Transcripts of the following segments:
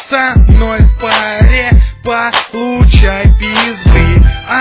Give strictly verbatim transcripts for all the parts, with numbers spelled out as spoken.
со мной в паре, получай пизды.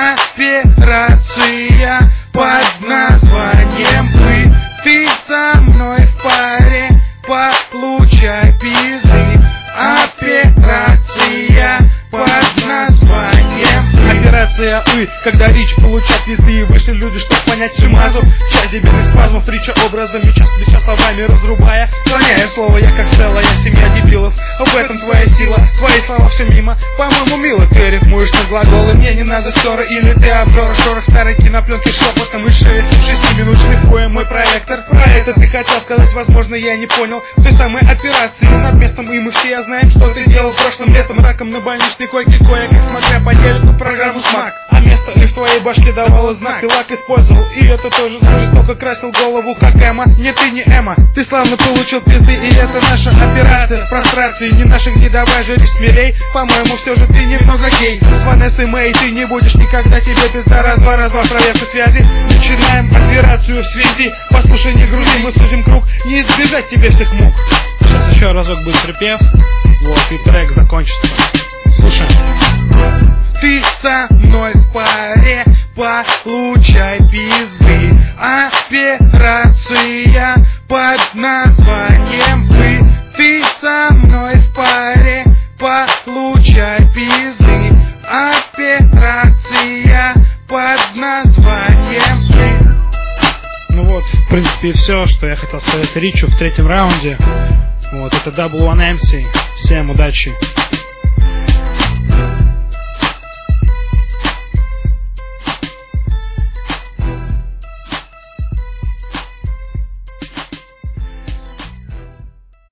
Операция под названием «Вы». Ты со мной в паре, получай пизды. Операция под названием «Вы». Операция «Вы», когда Рич получает пизды. Вышли люди, чтоб понять всю мазу. Часть дебильных спазмов, Рича образами, час плеча словами разрубая. Склоняя слово, я как целая семья дебилов. В этом твоя сила, твои слова все мимо. По-моему, мило, ты рифмуешь на глаголы. Мне не надо ссоры, или ты обжора шорох старой кинопленки шепотом и шелестом шести минут шлифуя мой проектор. Про это ты хотел сказать, возможно, я не понял. Той самой операции над местом, и мы все знаем, что ты делал прошлым летом. Раком на больничной койке, кое-как смотря по телеку программу «Смак». А место лишь в твоей башке давало знак. Ты лак использовал, и это тоже жестоко красил голову, как Эма. Нет, ты не Эма, ты славно получил пизды, и это наша операция в прострации. Не наших не давай, жили смелей. По-моему, все же ты немного гей. С Ванессой Мэй ты не будешь никогда, тебе пизда раз-два, раз-два, проверка связи. Начинаем операцию в связи. Послушай, не грузи, мы сузим круг, не избежать тебе всех мук. Сейчас еще разок будет припев, вот, и трек закончится. Слушай. Ты со мной в паре, получай пизды. Операция под названием «Вы». Ты со мной в паре, получай пизды. Операция под названием «Вы». Ну вот, в принципе, и все, что я хотел сказать Ричу в третьем раунде. Вот, это дабл ю один эм си. Всем удачи.